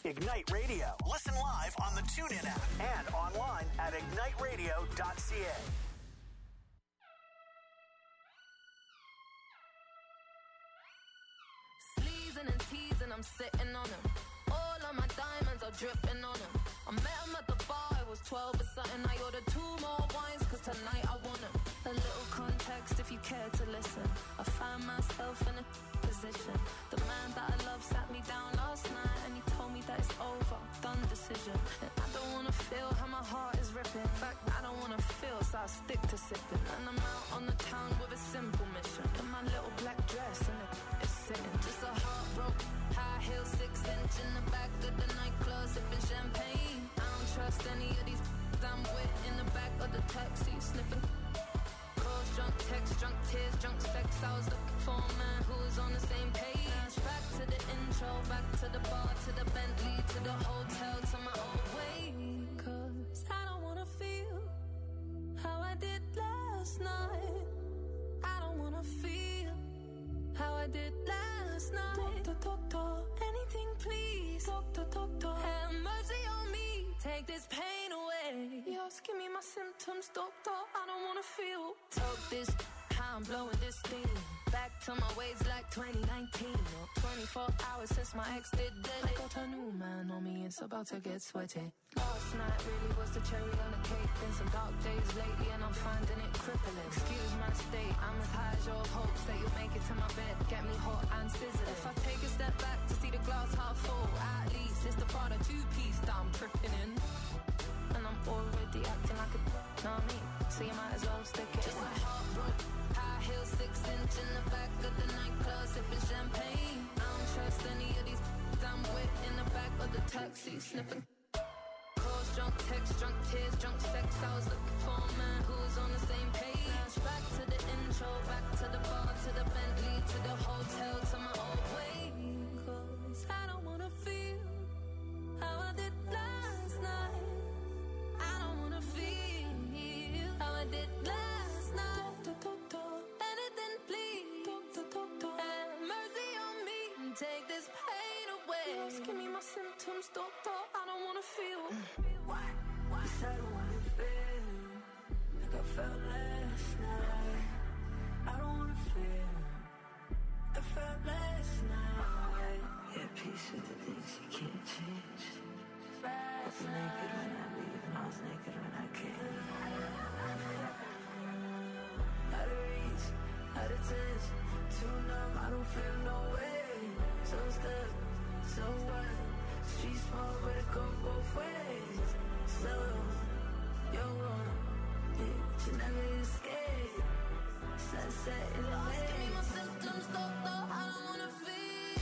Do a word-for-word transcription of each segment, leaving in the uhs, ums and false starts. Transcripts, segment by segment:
Ignite Radio. Listen live on the TuneIn app and online at ignite radio dot c a. Sleezing and teasing, I'm sitting on them. All of my diamonds are dripping on them. I met him at the bar, I was twelve or something. I ordered two more wines, cause tonight I want them. A little context if you care to listen. I found myself in a position. The man that I love sat me down last night and he told me that it's over, done decision. And I don't wanna feel how my heart is ripping. In fact, I don't wanna feel, so I stick to sipping. And I'm out on the town with a simple mission. In my little black dress and it is sitting. Just a heartbroken, high heel, six inch in the back of the nightclub, sipping champagne. I don't trust any of these I'm with in the back of the taxi, sniffing. Calls, drunk texts, drunk tears, drunk sex. I was looking for a man who was on the same page. Back to the intro, back to the bar, to the Bentley, to the hotel, to my old way. Cause I don't wanna feel how I did last night. I don't wanna feel how I did last night. Doctor, doctor, anything please. Doctor, doctor, have mercy on me. Take this pain away. You're asking me my symptoms, doctor. I don't wanna feel. Talk this, how I'm blowing this steam. Back to my ways like twenty nineteen. Or twenty-four hours since my ex did dead. I got a new man on me, it's about to get sweaty. Last night really was the cherry on the cake. Been some dark days lately and I'm finding it crippling. Excuse my state, I'm as high as your hopes that you'll make it to my bed. Get me hot and sizzling. If I take a step back to see the glass half full, at least it's the part of two-piece that I'm tripping in. And I'm already acting like a, know what I mean? So you might as well stick it. Just a heartbroken, high heel, six inch in the back of the nightclub, sipping champagne. I don't trust any of these I'm with in the back of the taxi, sniffing. Calls, drunk texts, drunk tears, drunk sex. I was looking for a man who was on the same page. Back to the intro, back to the bar, to the Bentley, to the hotel, to my old way. Cause I don't wanna feel how I did last night. I don't wanna feel how I did last night. Doctor, doctor, anything please. Doctor, doctor, have mercy on me and take this pain away. You're asking me my symptoms, doctor. I don't wanna feel. What? What? Yes, I don't wanna feel like I felt last night. I don't wanna feel I felt last night. Yeah, peace with the things you can't change. I was naked when I leave and I was naked when I came. Out of reach, out of touch, too numb, I don't feel no way. So stuck, so what? Street small, but it go both ways. So, you're wrong, yeah, but you never escape. Sunset in the way. Give me my symptoms, doctor, I don't wanna feel.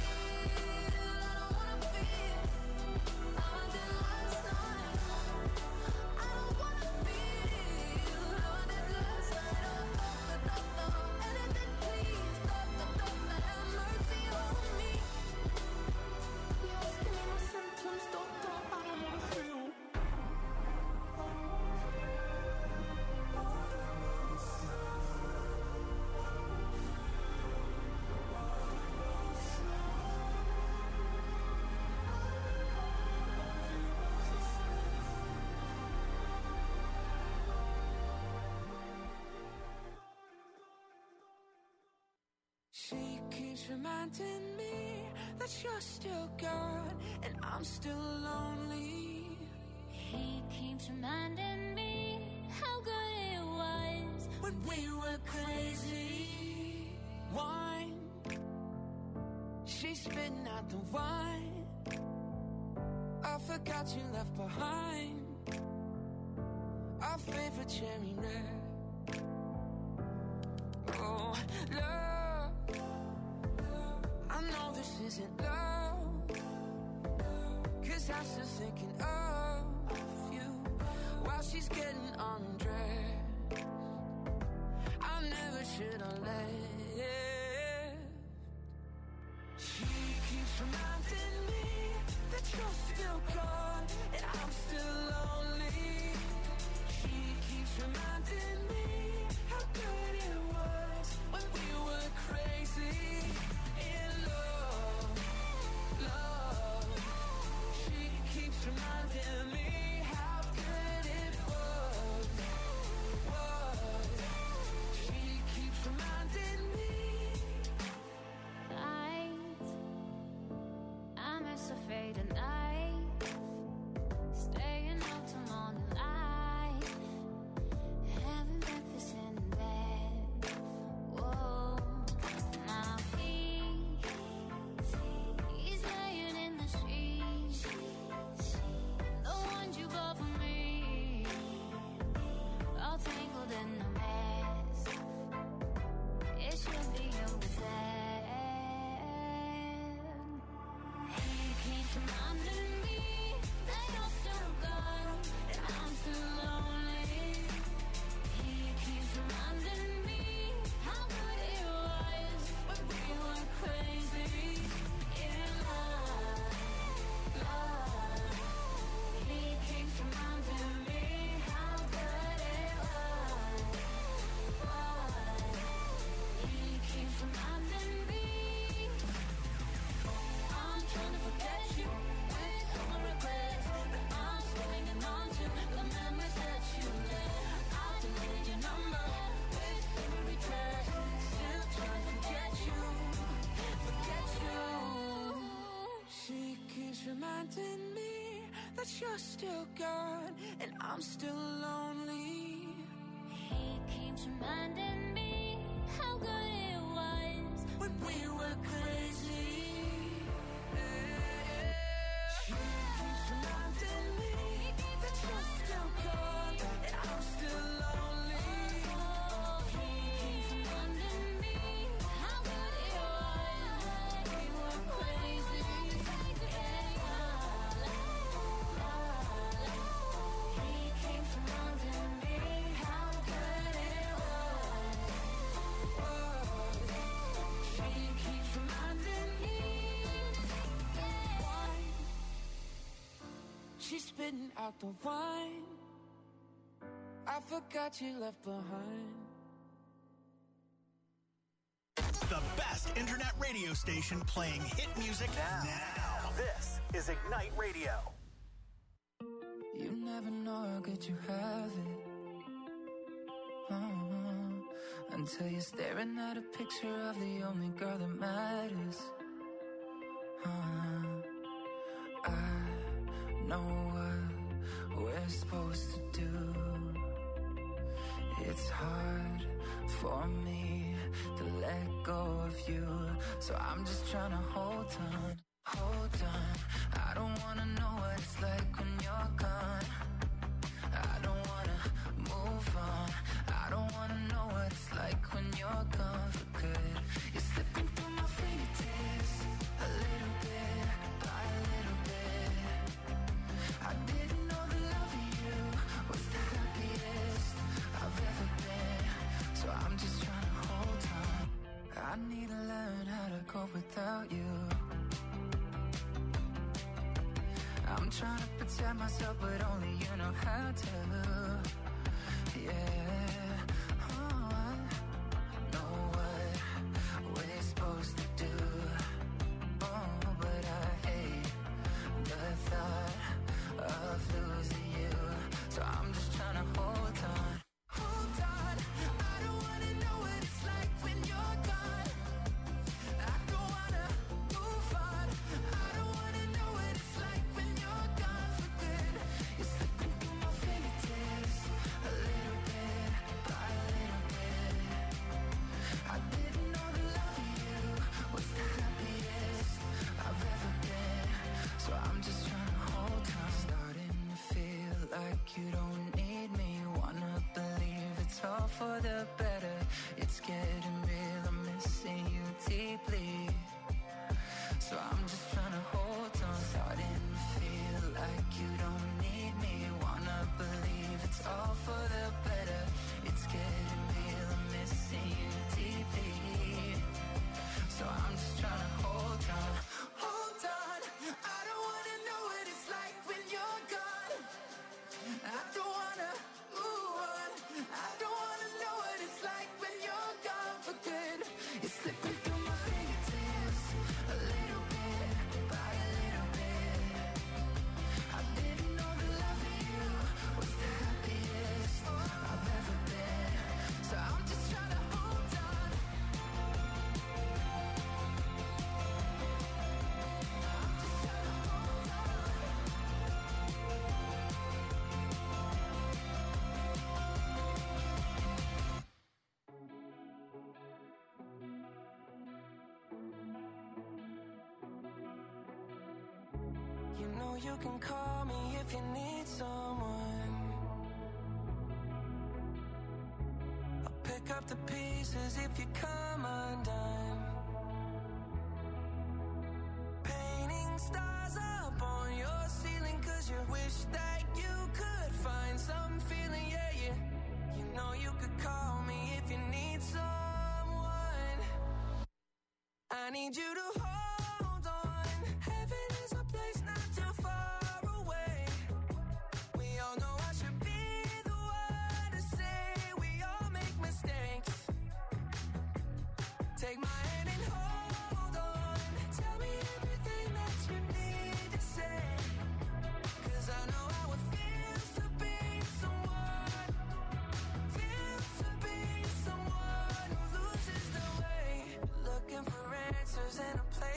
Reminding me that you're still gone and I'm still lonely. He keeps reminding me how good it was when we were crazy. Wine, she's spitting out the wine. I forgot you left behind our favorite cherry red. Oh, love, I know this isn't love, cause I'm still thinking of you while she's getting undressed. I never should have left. She keeps reminding me that you're still gone and I'm still lonely. She keeps reminding me how good it was when we were crazy. She still gone, and I'm still lonely. He keeps reminding me how good it was when we were crazy. Yeah. She keeps reminding me that you're still gone, and I'm still lonely. He keeps reminding me how good it was when we were crazy. He keeps reminding me how good it was. She keeps reminding me why she's spitting out the wine I forgot you left behind. The best internet radio station playing hit music now. now. This is Ignite Radio. You never know how good you have it. Uh-huh. Until you're staring at a picture of the only girl that matters. Uh-huh. I know what we're supposed to do. It's hard for me to let go of you, so I'm just trying to hold on, hold on. I don't wanna know what it's like when you're gone. I don't wanna move on. I don't wanna know what it's like when you're gone for good. You're slipping through my fingertips, a little bit by a little bit. I didn't know the love of you was the happiest I've ever been, so I'm just trying to hold on. I need to learn how to cope without you. I'm trying to protect myself, but only you know how to. Yeah, oh, I know what we're supposed to do. Oh, but I hate the thought of losing you, so I'm just trying to hold on. Hold on, I don't wanna know what it's like when you're gone. I don't wanna move on. I don't wanna know what it's like when you're gone for good. You're slipping through my fingertips, a little bit by a little bit. I didn't know the love of you was the happiest I've ever been, so I'm just trying to hold on. Starting to feel like you don't need me. Wanna believe it's all for the better. It's getting real, I'm missing you deeply, so I'm just trying to hold on. Starting to feel like you don't need me. Wanna believe it's all for the better. It's getting real, I'm missing you deeply, so I'm just trying to hold on. Hold on, I don't wanna know what it's like when you're gone. I don't wanna move on. I don't wanna know what it's like when you're gone for good. It's slipping through my fingertips, a little bit by a little bit. I didn't know the love of you was the happiest I've ever been, so I'm just trying to hold on. I'm just trying to hold on. You know you can call me if you need someone. I'll pick up the pieces if you come undone. Painting stars up on your ceiling 'cause you wish that you could find some feeling, yeah, yeah. You know you could call me if you need someone. I need you to hold on. Heaven is a place not too far away. We all know I should be the one to say we all make mistakes. Take my hand and hold on. Tell me everything that you need to say, 'cause I know how it feels to be someone, feels to be someone who loses the way. Looking for answers in a place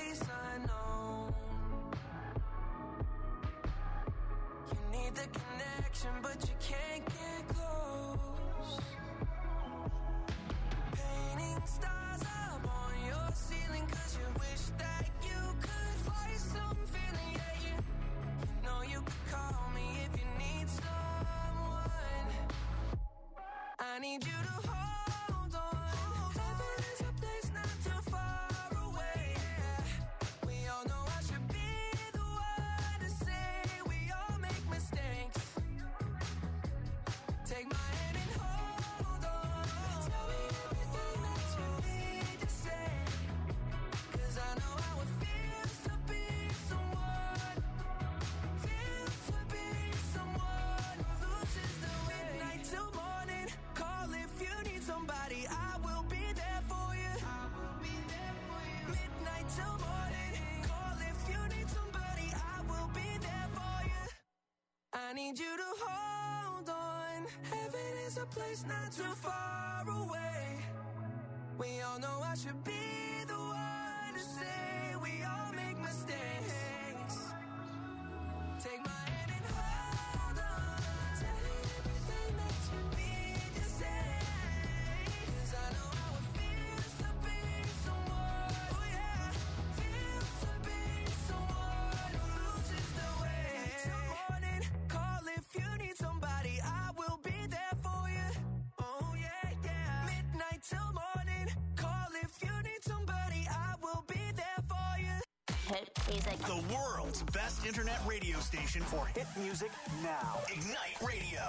need you to hold on. Heaven is a place not too far away. We all know I should be the one to say we all make mistakes. Take my hand and hold on. Tell me everything that you need to say. 'Cause I know how it feels to be someone, oh yeah, feels to be someone who loses the way. Till morning, call if you need somebody, I will be there for you. Oh yeah, yeah. Midnight till morning, call if you need somebody, I will be there for you. Hit music. The world's best internet radio station for hit music now. Ignite Radio.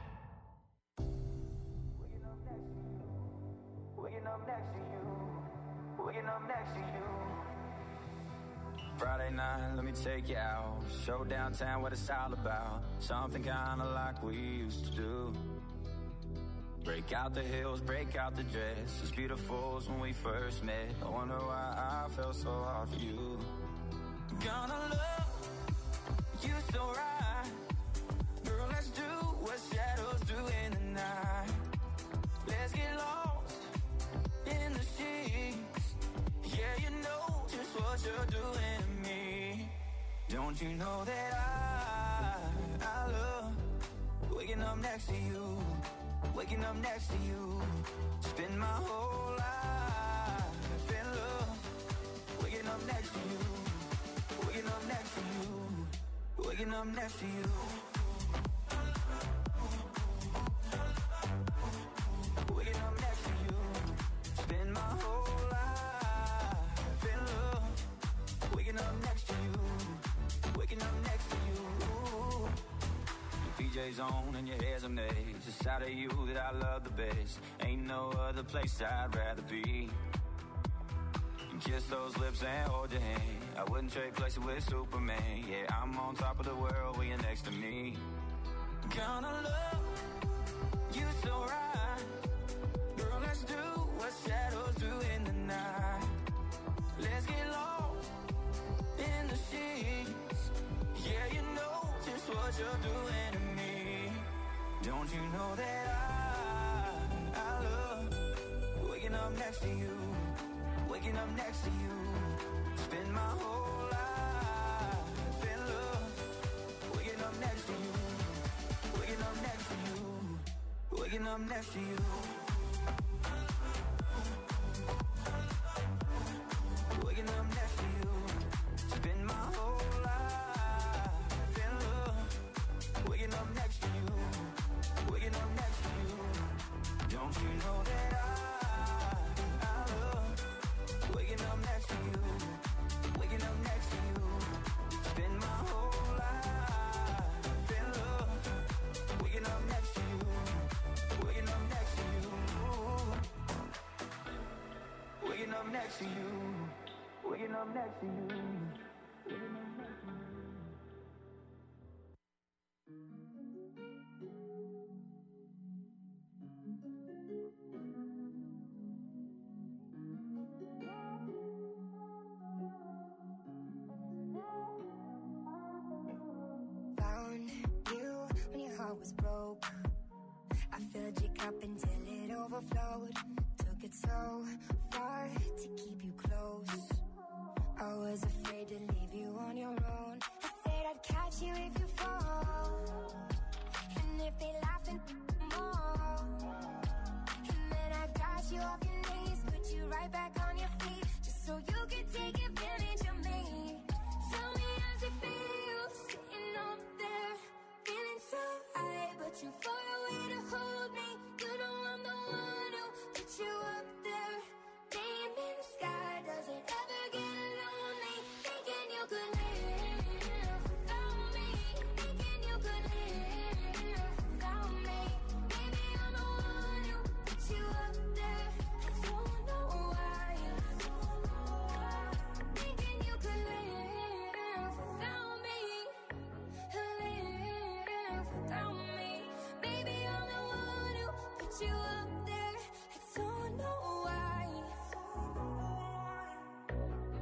Waking up next to you. Waking up next to you. Friday night, let me take you out. Show downtown what it's all about. Something kinda like we used to do. Break out the heels, break out the dress. As beautiful as when we first met. I wonder why I felt so hard for you. Gonna love you so right. Girl, let's do what shadows do in the night. Let's get lost in the sheets. Yeah, you know just what you're doing to me. Don't you know that I, I love waking up next to you. Waking up next to you. Spend my whole life in love. Waking up next to you. Waking up next to you. Waking up next to you. Waking up next to you. Spend my whole life in love. Waking up next to you. Waking up next to you. Your P J's on and your hair's a maze. It's out of you that I love the best. Ain't no other place I'd rather be. Kiss those lips and hold your hand. I wouldn't trade places with Superman. Yeah, I'm on top of the world when you're next to me. Gonna love you so right. Girl, let's do what shadows do in the night. Let's get lost in the sheets. Yeah, you know just what you're doing to me. Don't you know that I, I love waking up next to you. Waking up next to you. Spend my whole life in love. Waking up next to you. Waking up next to you. Waking up next to you. Waking up next to you. Spend my whole life in love. Waking up next to you. Waking up next to you. Don't you know that I waking up next to you, waking up next to you, spend my whole life in love, waking up next to you, waking up next to you, waking up next to you, waking up next to you, waking up next to you. Was broke. I filled your cup until it overflowed. Took it so far to keep you close. I was afraid to leave you on your own. I said I'd catch you if you fall. And if they laugh and more. And then I got you off your knees, put you right back on your feet, just so you could take advantage of me. Tell me how's it feel sitting up there, feeling so high, but too far away to hold me. You know I'm the one who put you up there, name in the sky. Does it ever get lonely? Thinking you could live without me. Thinking you could live without me. Maybe I'm the one who put you up there. I don't know why. Thinking you could live without me. Live without me. Baby, I'm the one who put you up there. I don't know why.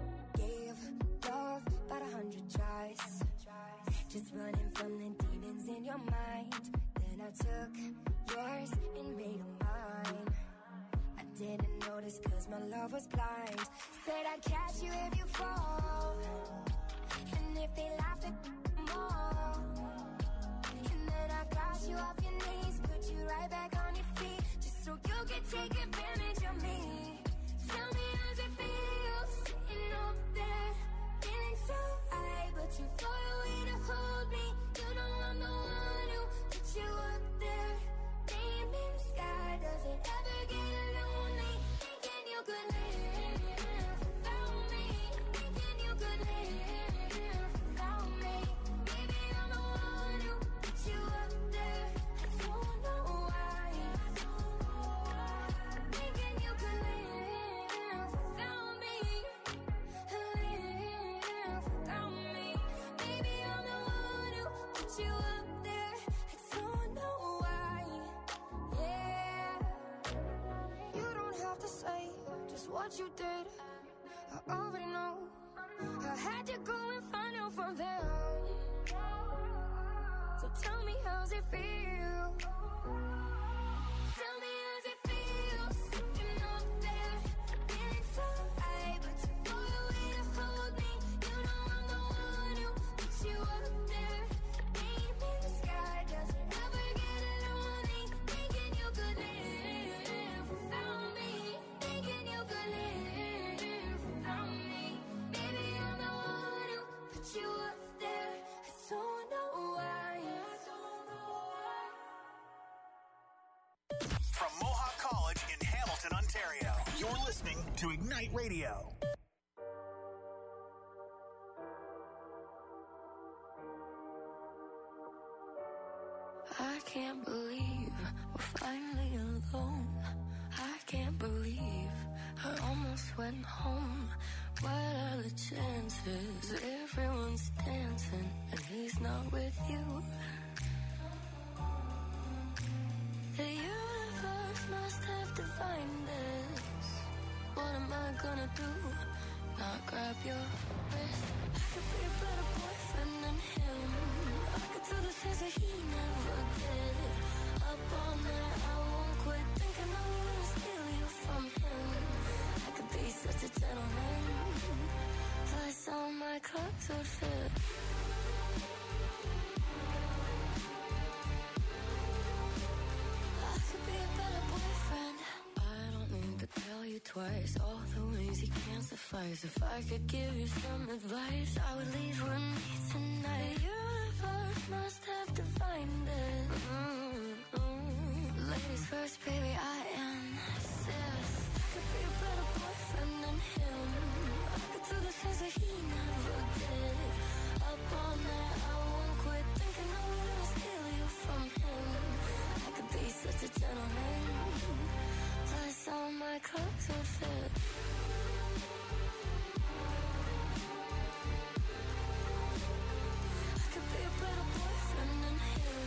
Gave love about a hundred tries, just running from the demons in your mind. Then I took yours and made them mine. I didn't notice cause my love was blind. Said I'd catch you if you fall, and if they laughed at more. And then I got you off your knees, put you right back on your feet, just so you could take advantage of me. Tell me how's it feel, sitting up there, feeling so high, but too far away to hold me. You know I'm the one who put you up there, name in the sky. Does it ever get lonely, thinking you could live without me, thinking you could live without me? Maybe I'm the one who put you up there, I don't know why, thinking you could live without me, live without me. Maybe I'm the one who put you up there, I don't know why, yeah. You don't have to say just what you did, I already know. I had to go and find out from them. So tell me how's it feel, tell me how's it feel, sitting up there, feeling so high, but too far away to hold me. You know I'm the one who put you up there, name in the sky. Does it ever get lonely, thinking you could live without me, thinking you could live without me? Maybe I'm the one who put you up there, I don't know why, I don't know why. From Mohawk College in Hamilton, Ontario, you're listening to Ignite Radio. I can't believe we're finally alone. I can't believe I almost went home. What are the chances? Everyone's dancing and he's not with you. The universe must have defined this. What am I gonna do? Not grab your wrist. I could be a better boyfriend than him. I could do the things that he never did. Up all night, I won't quit thinking I'm gonna steal you from him. I could be such a gentleman, plus all my clothes would fit. I could be a better boyfriend. I don't need to tell you twice all the ways you can't suffice. If I could give you some advice, I would leave with me tonight. The universe must have defined it. Mm-hmm. Ladies first, baby, I insist. I could be a better boyfriend than him. I could do the things that he never did. Up all night, I won't quit thinking I'm gonna steal you from him. I could be such a gentleman, plus all my clothes would fit. I could be a better boyfriend than him.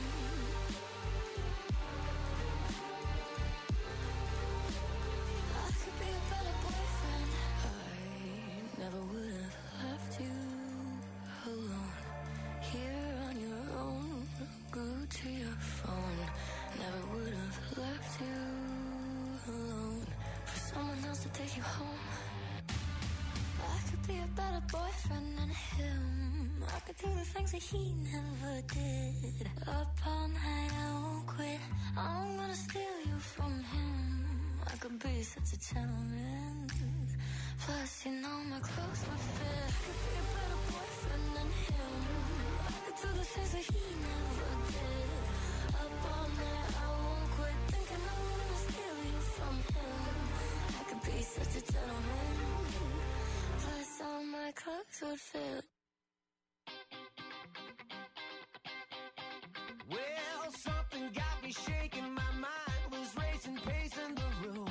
I could be a better boyfriend. I never would have left you alone, here on your own, glued to your phone. Never would have left you alone for someone else to take you home. I could be a better boyfriend than him. I could do the things that he never did. Up all night, I won't quit. I'm gonna steal you from him. I could be such a gentleman, plus you know my clothes would fit. I could be a better boyfriend than him. I could do the things that he never did. Up all night, I won't quit thinking I'm gonna steal you from him. I could be such a gentleman, plus all my clothes would fit. Well, something got me shaking, my mind was racing, pacing the room.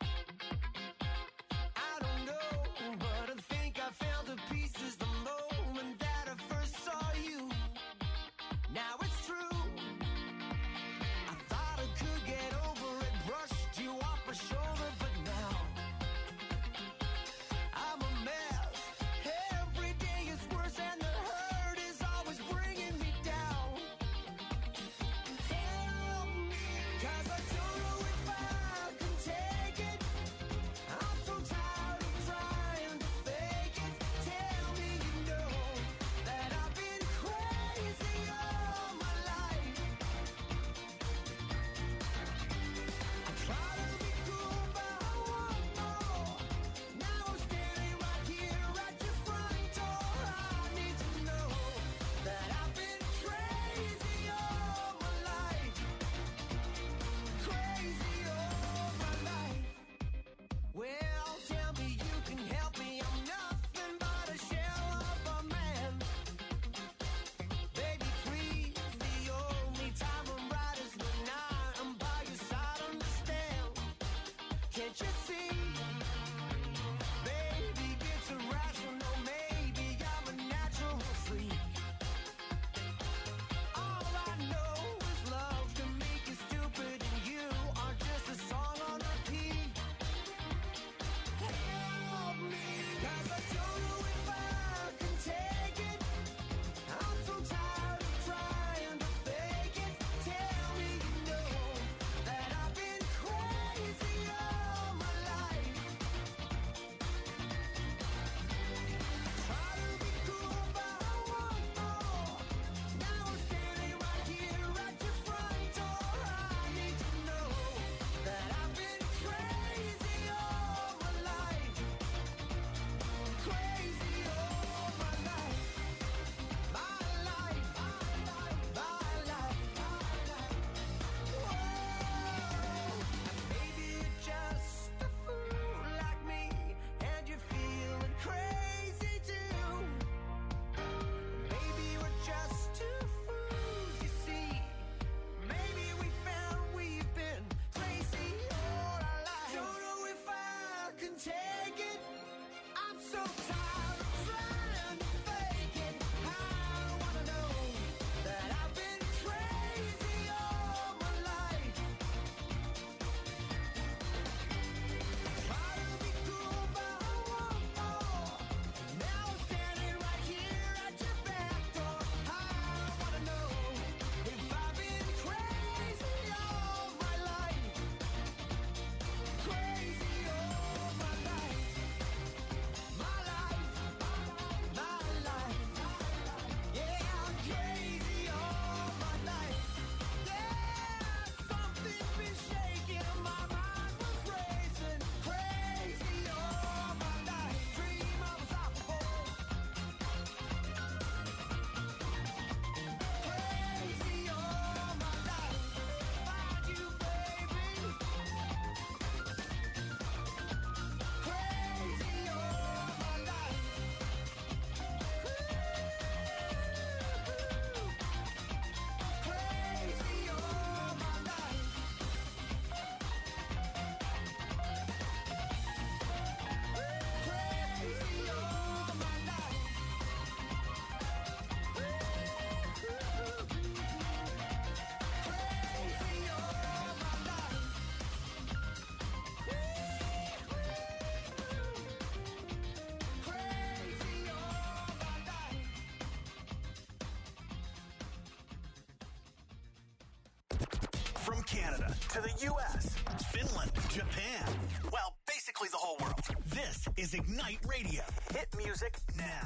I don't know, but I think I found the pieces the moment that I first saw you. Now it's true, I thought I could get over it, brushed you off my shoulder, but now I'm a mess. Every day is worse. see. Maybe it's irrational, maybe I'm a natural freak. All I know is love can make you stupid, and you are just a song on repeat. Help me, 'cause I don't know if I can take it. I'm so tired of trying to fake it. Tell me you know that I've been crazy all my life. Try to be cool, but I want more. Now I'm standing right here at your front door. I need to know that I've been crazy all my life. Crazy all my life. My life, my life, whoa. Maybe you're just a fool like me, and you're feeling crazy too. Maybe we're just two fools, you see. Maybe we found we've been crazy all our lives. Don't know if I can take it. I'm so tired of trying to fake it. I wanna know that I've been crazy all my life. Try to be cool, but I want more. Now I'm standing right here at your back door. I wanna know if I've been crazy all my life. Crazy all my life. My life, my life. Yeah, I'm crazy all my life. Yeah, something's been shaking, my mind was racing. Crazy all my life. Dream I was unstoppable. Crazy all my life. Find you, baby. Crazy all my life. Crazy all my life. Crazy all my life. Crazy all my life. Crazy all my life. From Canada to the U S, Finland, Japan. Well, basically the whole world. This is Ignite Radio. Hit music now.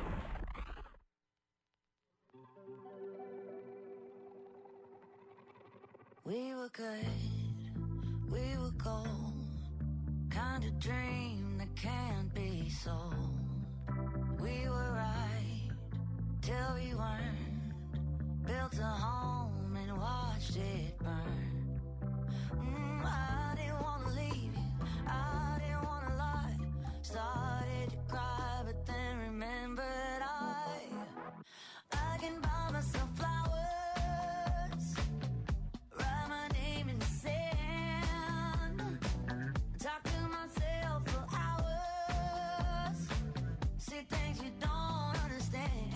We were good, we were gold. Kind of dream that can't be sold. We were right till we weren't. Built a home and watched it burn. Mm, I didn't want to leave you, I didn't want to lie. Started to cry, but then remembered I I can buy myself flowers, write my name in the sand, talk to myself for hours, see things you don't understand.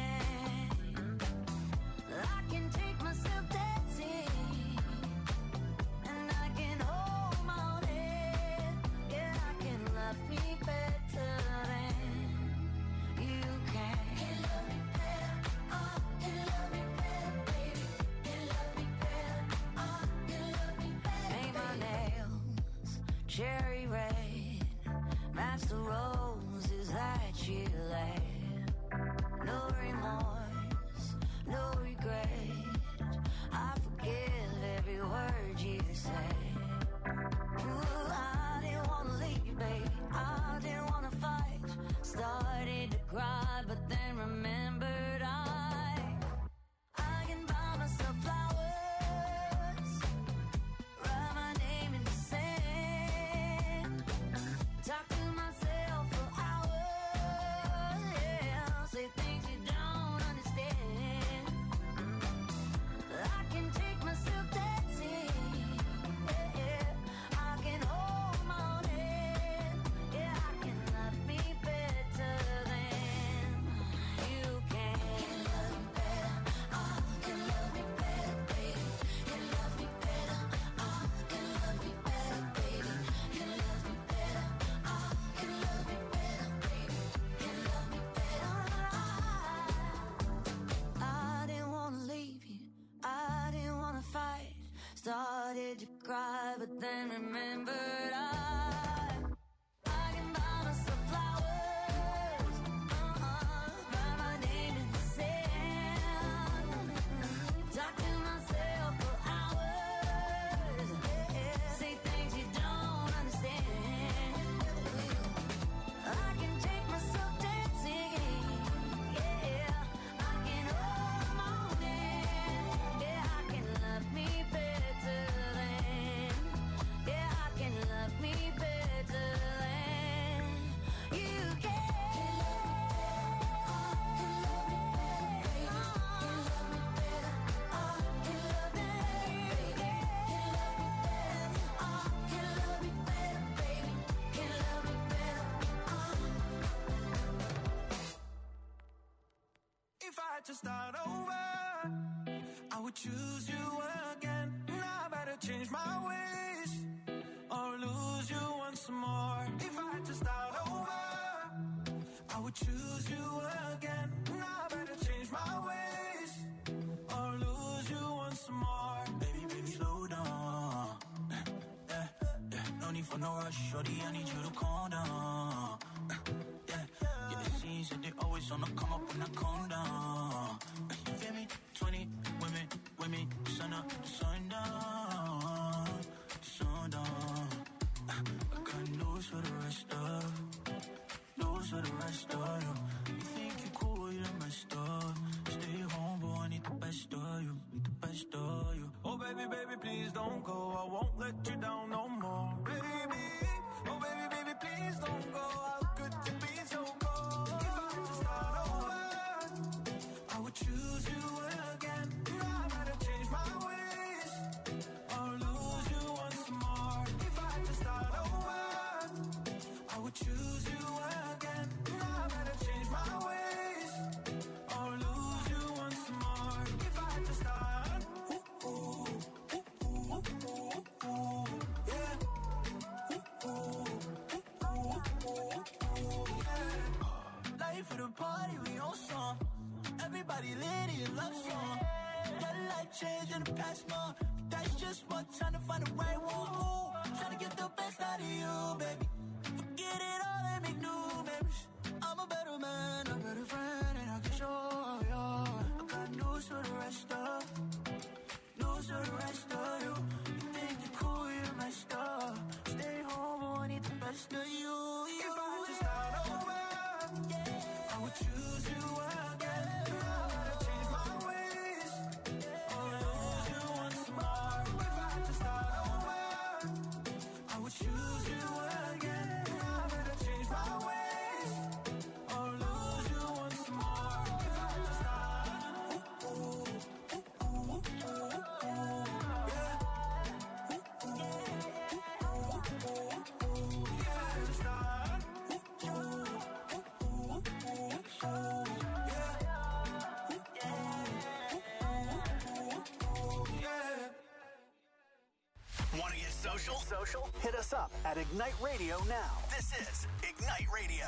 I can take myself dancing, and I can hold my own head. Yeah, I can love me better than you can. Can love me better, oh, can love me better, baby. Can love me better, oh, can love me better. Paint my nails cherry red, match the roses that you laid. No remorse, no regret. I forgive every word you say. Ooh, I didn't wanna leave, baby. I didn't wanna fight. Started to cry, but then remembered I I can buy myself flowers, write my name in the sand, talk to myself for hours. Yeah, say things you don't understand. to start over, I would choose you again. Now I better change my ways or lose you once more. If I had to start over, I would choose you again. Now I better change my ways or lose you once more. Baby, baby, slow down. Yeah, yeah. No need for no rush, shorty, I need you to calm down. Yeah, yeah, the scenes that they always on the come up when I calm down. You feel me? twenty women, women, sun up, sun down, sun down. I got news for the rest of, news for the rest of you. You think you're cool, you're messed up. Stay home, but I need the best of you, need the best of you. Oh baby, baby, please don't go. I won't let you down no more, baby. Oh baby, baby, please don't go. How could you be so cold? If I had to start over, I would choose you again. Now I gotta change my ways or lose you once more. If I had to start over, I would choose you again. Now I gotta change my ways or lose you once more. If I had to start, ooh, ooh, ooh, ooh, ooh, ooh, yeah. Ooh, ooh, ooh, ooh, ooh, yeah. Life of the party, we on song. Everybody lit in love song. Got a life change in the past month. That's just one time to find the right one. Ooh, trying to get the best out of you, baby. Forget it all and make new memories. I'm a better man, a better friend, and I can show you. I got news for the rest of, news for the rest of you. You think you're cool, you're messed up. Stay home, but I need the best of you. If I had to start over, I would choose you again. Now I gotta change my ways or lose you once more. If I had to start over, I would choose you again. Now I gotta change my ways or lose you once more. If I had to start, ooh, ooh, ooh, ooh, ooh, yeah. Ooh, ooh, ooh, ooh, ooh. If I had to start, ooh, ooh, ooh, ooh, ooh, yeah. Want to get social? Social? Hit us up at Ignite Radio now. This is Ignite Radio.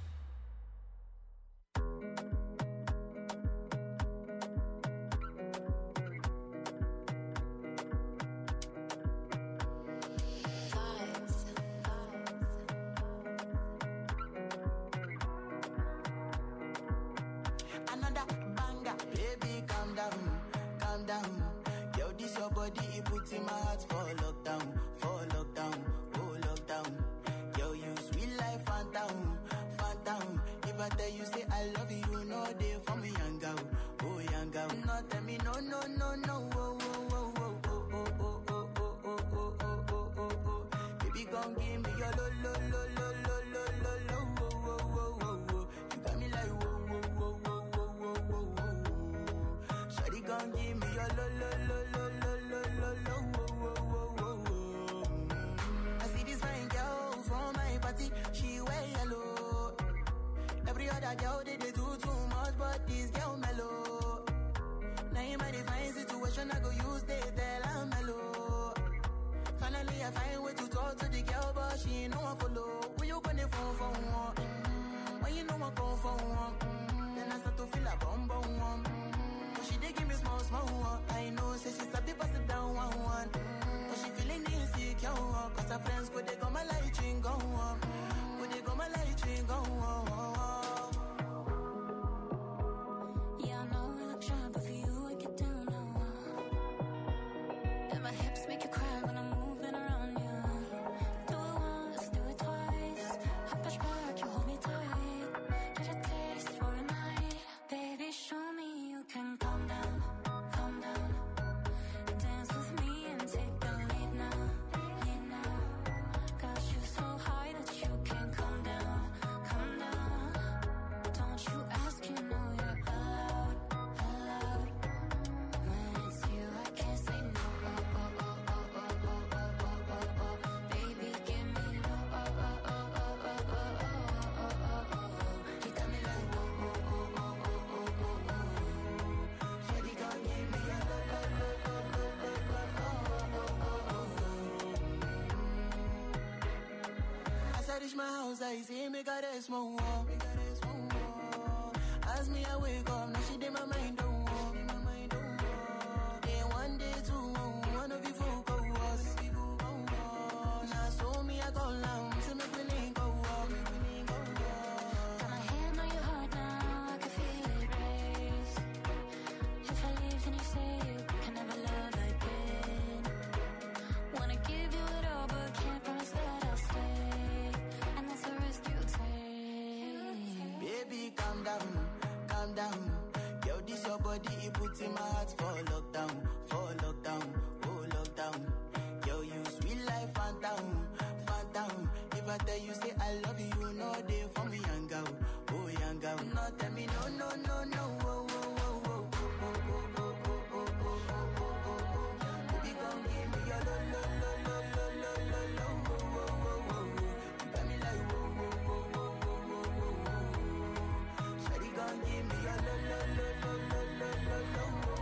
Another banger, baby, calm down, calm down. Yo, this your body, it puts in my heart for lockdown, for lockdown, oh lockdown. Yo, you sweet life, phantom, phantom. If I tell you say I love you, you know they for me, young girl, oh young girl. No, tell me no, no, no, no, oh, oh, oh, oh, oh, oh, oh, oh, oh, oh, oh, oh, oh, oh, oh. Baby, come give me your lo, lo, lo, lo, lo, lo, lo, lo, oh, oh, oh, oh, oh. You got me like whoa, whoa, whoa, whoa, whoa, whoa, whoa, whoa. Shawty, come give me your lo, lo, lo, lo, lo, lo, lo, lo, oh, oh, oh, oh, oh. I see this fine girl from my party, she wear yellow. Every other girl they, they do too much, but this girl mellow. Now in my divine situation, I go use they tell I'm mellow. Finally, I find way to talk to the girl, but she ain't no one follow. When you gonna phone for one? Mm-hmm. When you know I come for one? Mm-hmm. Then I start to feel a bum bum one. Mm-hmm. But she dey give me small small one. I know, say she's a bit pass it down one one. Mm-hmm. But she feeling insecure, one. Cause her friends go they go my light ring go on. Go they go my light ring go on. Yeah, I know I look shy, but for you I get down low. And my hips make you cry when I'm moving around you. Do it once, do it twice. I reach my house, I see me got a small wall. Me got a small wall. As me, I wake up, now she did my mind don't walk. Day one, day two, one of you folk go us. Now so me, I go down, so me feeling go up. Got my hand on your heart now, I can feel it race. If I leave, then you say you can never love again. Wanna give you it all, but can't promise that I'll stay. And that's a risk you take. Baby, calm down, calm down. Yo, this your body, it puts in my heart for lockdown, for lockdown, oh lockdown. Yo, you sweet life, phantom, phantom. If I tell you, say I love you, you know they for me, young girl, oh young girl. No, tell me, no, no, no, no, oh, oh, oh, oh, oh, oh, oh, oh, oh, oh, oh, oh, oh. Baby, come give me your lo, lo, lo, lo, lo, lo, lo, lo, oh, oh, oh, oh, oh. You got me like, oh, oh, oh, oh, oh, oh, oh, oh. Shawty, come give me your lo, lo, lo, lo, lo, lo, lo, lo, oh, oh, oh, oh, oh.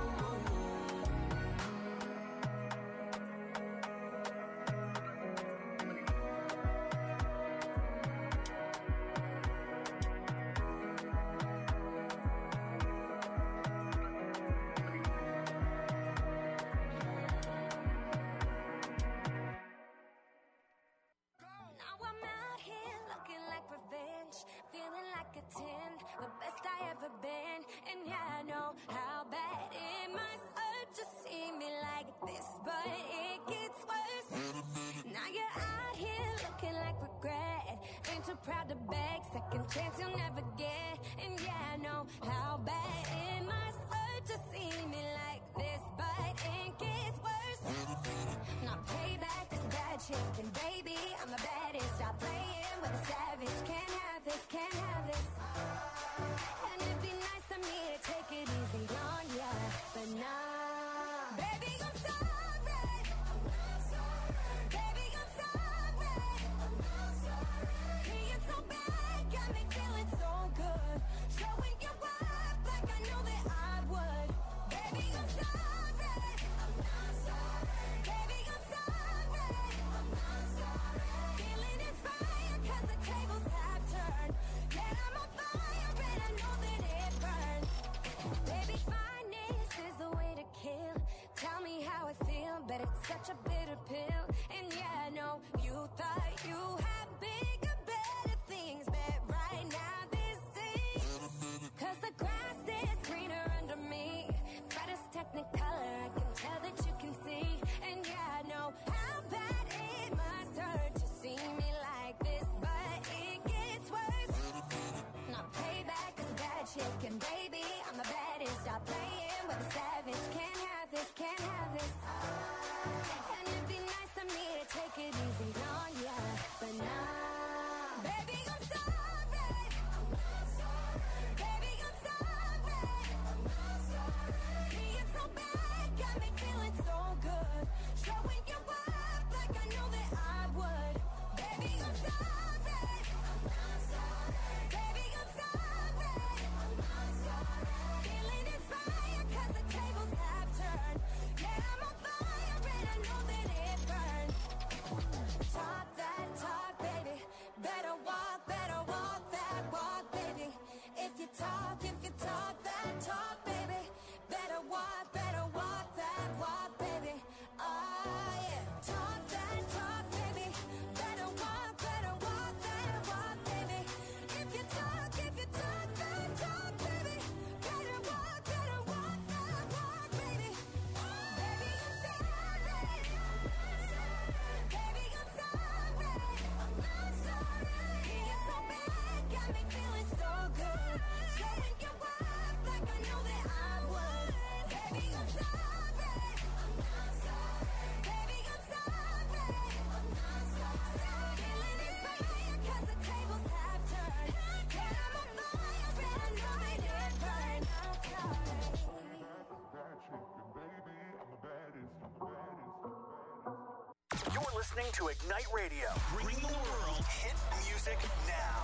Now I'm out here looking like revenge, feeling like a ten, the best I ever been. And yeah, I know how bad it must hurt to see me like this, but it gets worse. Now you're out here looking like regret, ain't too proud to beg, second chance you'll never get. And yeah, I know how bad it must hurt to see me like this, but it gets worse. Now payback is a bad chick, and baby, I'm the baddest. Stop playing with a savage. Can't have this, can't have this. And it'd be nice of me to take it easy on ya, but nah. Baby, I'm sorry. Baby, I'm sorry. Being so bad got me feeling so good. Showing you up like I knew that I would. Baby, I'm sorry. Baby, I'm sorry. Feeling inspired 'cause the tables have turned. Yeah, I'm on fire and I know that it burns. Baby, finest is the way to kill. Tell me how I feel, but it's such a bitter pill. And yeah, I know you thought you had bigger, better things, but right now this is 'cause the grass is greener under me. Brightest technicolor, I can tell that you can see. And yeah, I know how bad it must hurt to see me like this, but it gets worse. Now payback is a bad chick, and baby, I'm the baddest. Stop playing with a savage. Can't have this, can't have this. And it'd be nice of me to take it easy on ya, but nah. Baby, I'm sorry. Baby, I'm sorry. Being so bad got me feeling so good. Showing you up like I knew that I would. Baby, I'm sorry. Baby, I'm sorry. Feeling inspired 'cause the tables have turned. Yeah, I'm on fire and I know that it burns. Talk that talk, baby. Better walk, better walk that walk, baby. If you talk, if you talk that talk, baby. Better walk, better walk that walk, baby. Oh yeah. Talk that talk, baby. Better walk, better walk that walk, baby. If you talk, if you talk that talk, baby. Better walk, better walk that walk, baby. Baby, I'm sorry. Baby, I'm sorry. Being so bad got me feeling so good. Showing you up like I knew that I would. Baby, I'm sorry. Baby, I'm sorry. Feeling inspired 'cause the tables have turned. Yeah, I'm on fire and I know that it burns. You're listening to Ignite Radio, bringing the world hit music now.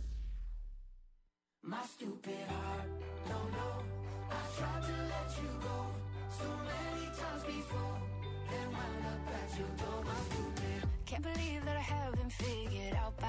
My stupid heart, don't know. I tried to let you go so many times before, then wound up at your door. My stupid. Can't believe that I haven't figured out by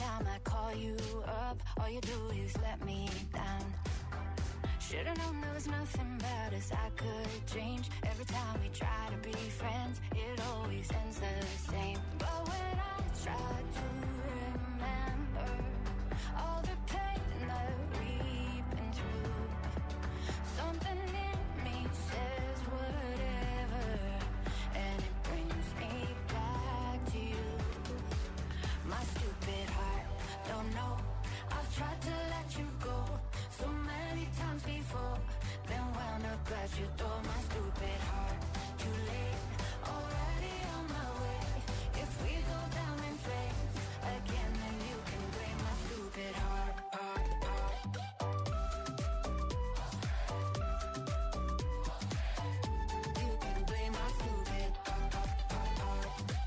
time I call you up, all you do is let me down. Should've known there was nothing about us I could change. Every time we try to be friends, it always ends the same. But when I try to remember all the pain that we've been through, something in me says whatever, and it brings me back to you. My stupid heart, don't know, I've tried to let you go so many times before, then wound up at your door. My stupid heart, too late, already on my way. If we go down in flames again, then you can blame my stupid heart, heart, heart. You can blame my stupid heart, heart, heart.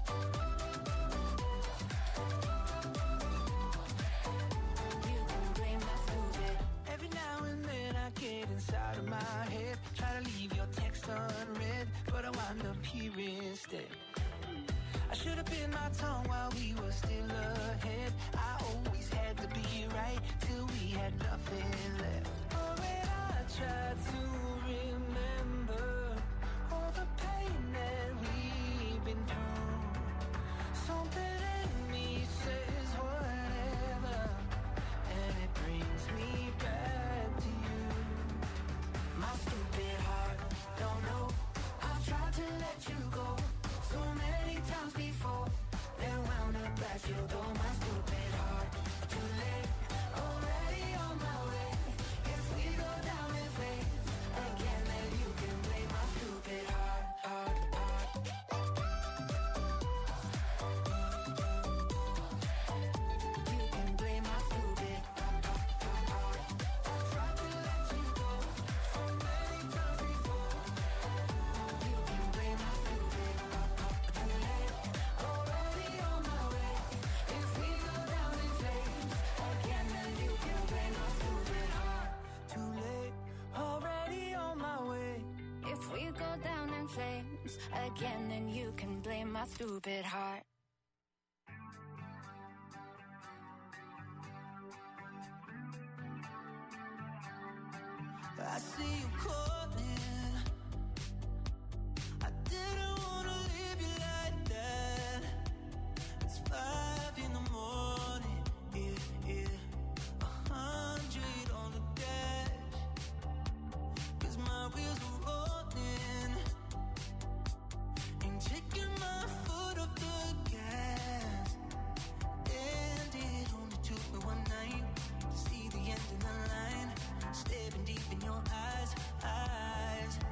You can blame my stupid. Every now and then I get inside of my head, try to leave your text unread, but I wind up here instead. I should have bit my tongue while we were still ahead. I always had to be right till we had nothing left. Oh, when I tried to remember all the pain that we've been through, something in me says whatever, and it brings me back to you. My stupid heart, don't know, I've tried to let you go so many times before, then wound up at your door. My stupid heart, too late, already on my way. If we go down in flames again, then you can blame my stupid heart, heart, heart. You can blame my stupid heart, heart, heart. I've tried to let you go so many times before. You can blame my stupid heart, heart. Too late, already on my way. If we go down in flames again, then you can blame my stupid heart. Too late, already on my way. If we go down in flames again, then you can blame my stupid heart. I see you calling. I didn't wanna leave you like that. It's five in the morning, yeah, yeah. A hundred on the dash, 'cause my wheels are rolling. Ain't taking my foot off the gas. And it only took me one night to see the end of the line. Staring deep in your eyes, eyes.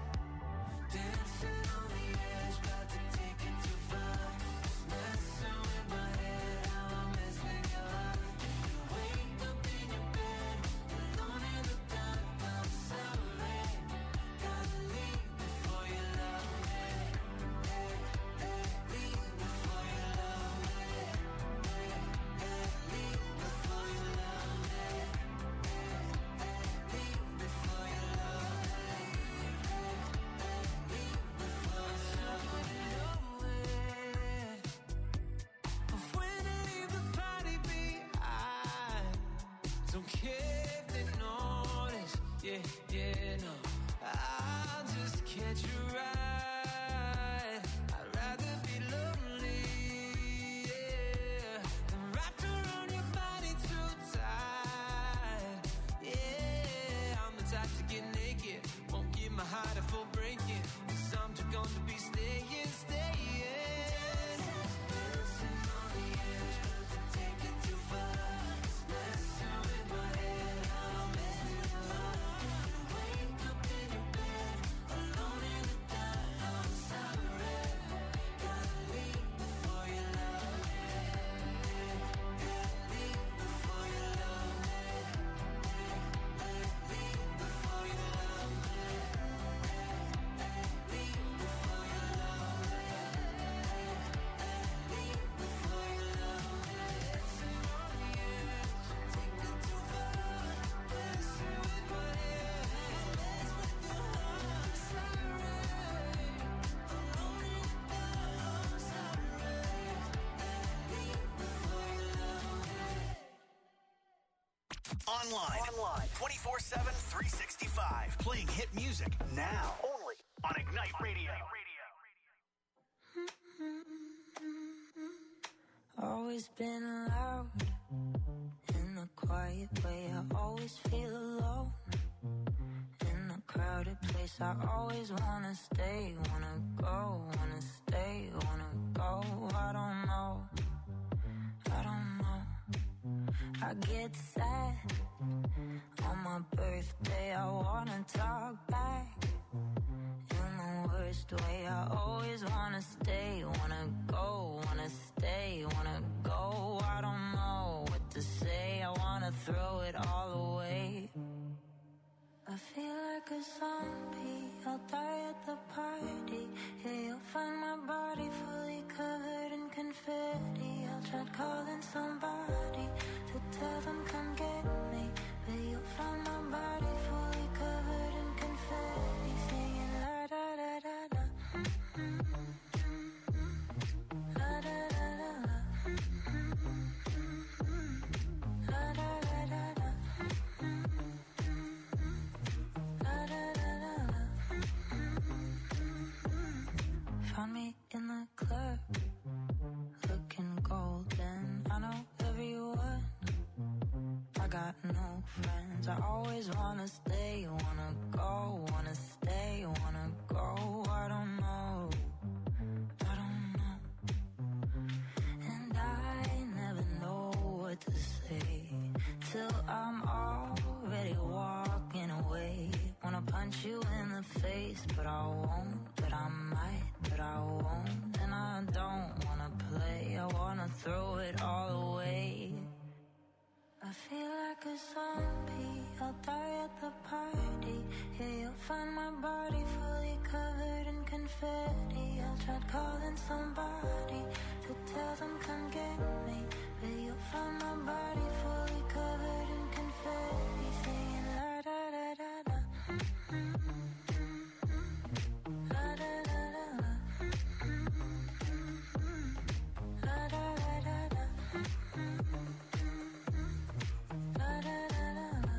Online. Online. twenty-four seven, three sixty-five. Playing hit music now. Only on Ignite Radio. Always been loud in a quiet way. I always feel alone in a crowded place. I always wanna stay, wanna go, wanna stay, wanna go. I don't know, I don't know. I get sad on my birthday. I wanna talk back in the worst way. I always wanna stay, wanna go, wanna stay, wanna go. I don't know what to say. I wanna throw it all away. I feel like a zombie. I'll die at the party. Yeah, you'll find my body fully covered in confetti. I'll try calling somebody to tell them come get me, but you'll find my body fully covered in confetti, singing la da da da da. La da da da da. La da da da da. La da da da da. Found me in the club, looking golden. I know everyone, I got no friends. I always wanna stay, wanna go, wanna stay, wanna go. I don't know, I don't know. And I never know what to say till I'm already walking away. Wanna punch you in the face, but I won't, but I might, but I won't. And I don't wanna play, I wanna throw it all away. I feel like a zombie, I'll die at the party. Yeah, you'll find my body fully covered in confetti. I'll try calling somebody to tell them come get me, but you'll find my body fully covered in confetti, singing la da da da da. La da da da da. La da da da da. La da da da da.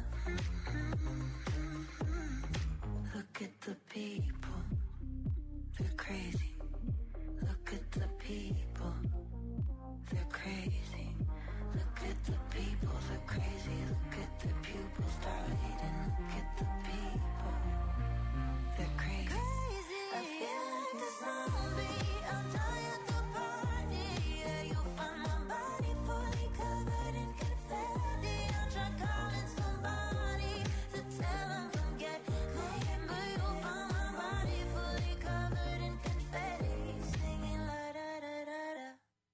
Look at the people, they're crazy. Look at the people, they're crazy. Look at the people, they're crazy. Look at the pupils dilating. Look at the people, they're crazy. I feel like a zombie. I'll die at the party. Yeah, you'll find my body fully covered in confetti. I'll try calling somebody to tell them come get me, but you'll find my body fully covered in confetti, singing la da da da da.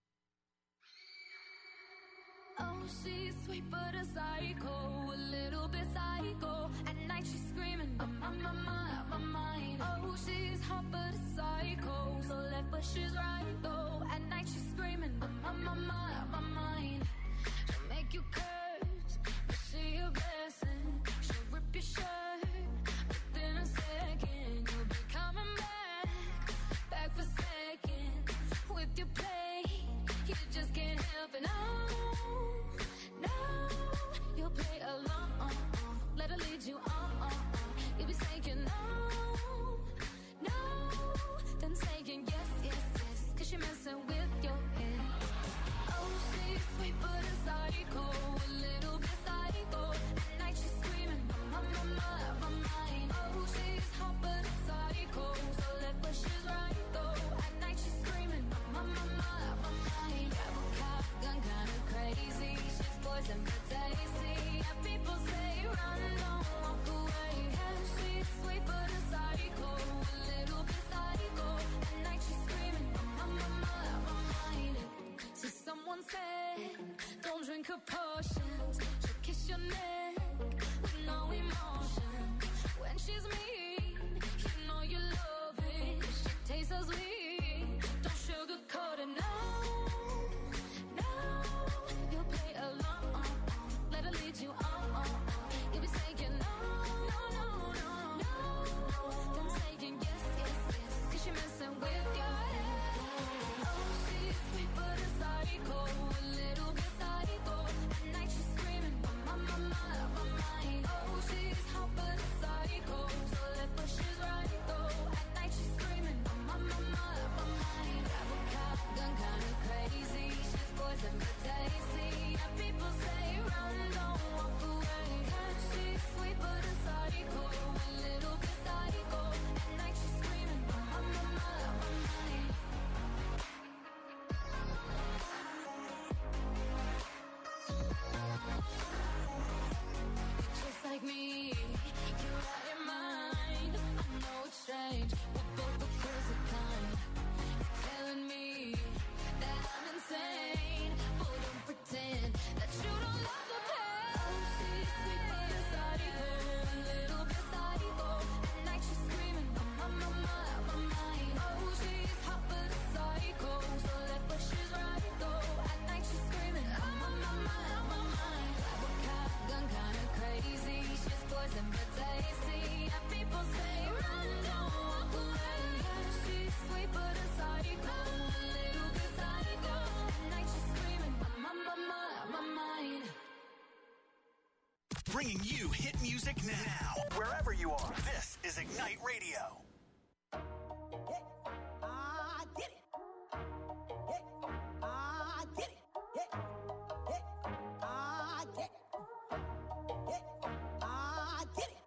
Oh, she's sweet but a psycho, a little bit psycho. At night she's screaming, I'm on my mind, my mind. Oh, she's hot but a psycho, so left but she's right though. At night she's screaming, I'm on my mind, my mind. She'll make you curse, but she a blessing. She'll rip your shirt within a second. You'll be coming back, back for seconds with your play. You just can't help it, no, no. You'll play along, let her lead you on. You'll be saying no, no, then saying yes, yes, yes, cause she messing with your head. Oh, she's sweet but a psycho, a little bit psycho. At night she's screaming, my, my, my, my mind. Oh, she's hot but a psycho, so left but she's right though. At night she's screaming, my, my, my, my mind. Grab a cop, gun kinda crazy. She's poison but tasty. And people say run, don't walk away. Yeah, she's sweet but a psycho, a little bit psycho. At night she's screaming, my, my, my, my mind. So someone said, don't drink her potions. She'll kiss your neck with no emotion. When she's mean, you know you love it. She tastes so sweet, don't sugarcoat it, no, no. You'll play along, let her lead you on. You'll be saying no, no, no, no, no. Then saying yes, yes, yes, cause she messing with your head. Oh, she's sweet but a psycho, a little bit psycho. At night she's screaming, my, my, my, my. Bringing you hit music now. Wherever you are, this is Ignite Radio. I did it. I did it. I did it. I did it.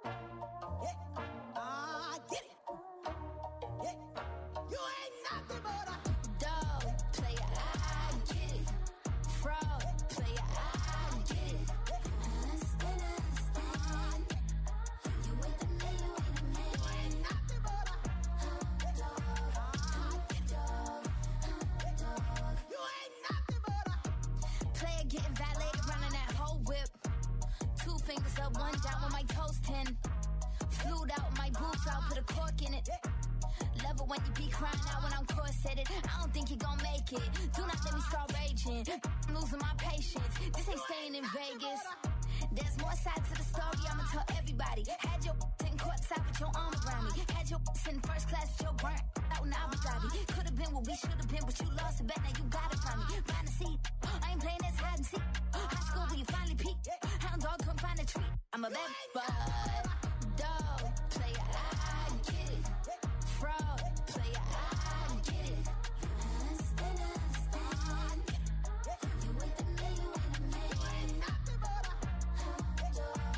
I did it. You ain't nothing but a dog player. I get it. Fraud player. I get it. Understand, understand. You ain't the man, you ain't the man. you ain't nothing but a Dog, dog, dog. you ain't nothing but a Player getting valeted, running that whole whip. Two fingers up, one down with my toes ten. Flued out, my boobs out, put a cork in it. Love it when you be crying out when I'm corseted. I don't think you gon' make it. Do not let me start raging. I'm losing my patience. This ain't staying in Vegas. There's more sides to the story, I'ma tell everybody. Had your in courtside with your arm around me. Had your in first class with your burnt out in Abu Dhabi. Could've been what we should've been, but you lost it, bet now you got it from me. Find a seat, I ain't playing this hide and seek. High school where you finally peaked. Hound dog couldn't find a treat. I'm a bad bud. Dog player, I get it. Fraud player, I get it. Understand, understand. You ain't the man, you ain't the man. nothing but a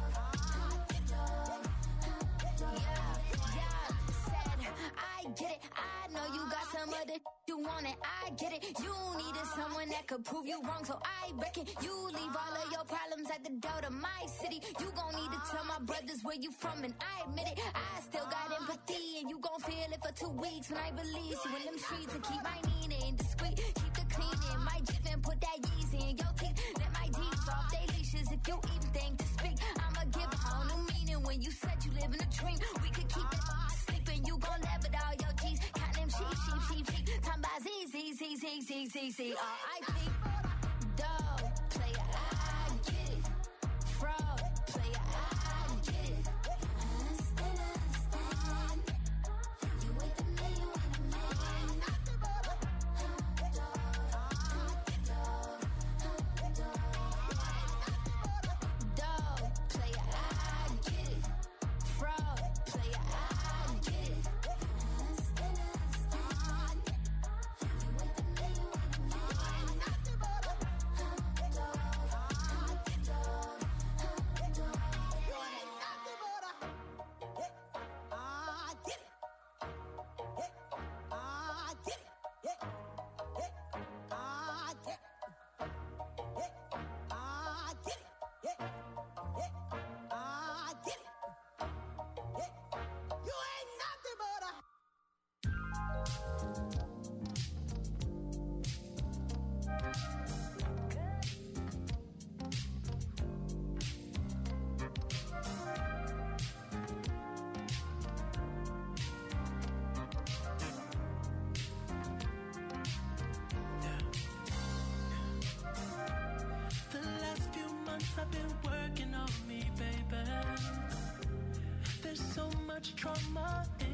Yeah, yeah, said, I get it. I know you got some other you want it. I get it. You needed someone that could prove you wrong, so I reckon you leave all of your problems at the door to my city. You gon' need to tell my brothers where you from, and I admit it. I still got empathy, and you gon' feel it for two weeks when I release you in them streets and keep my meaning discreet. Keep the cleaning, my Jeep and put that Yeezy in your teeth. Let my deeds off they leashes if you even think to speak. I'ma give a whole new meaning when you said you live in a dream. We could keep it sleeping, you gon' laugh at all your G's. Count them sheep, sheep, sheep, sheep. Time by Z, Z, Z, Z, Z, Z, Z, R I P. Dog player, I get it. Fraud player, I get it. Understand, understand. You ain't the man, you ain't the man. Dog player, I get it. Fraud player, I get it. Understand, understand. You ain't the man, you ain't the man. I did it. I did it. I did it. I did it. I did it. You ain't nothing but a The last few months I've been working on me, baby. There's so much trauma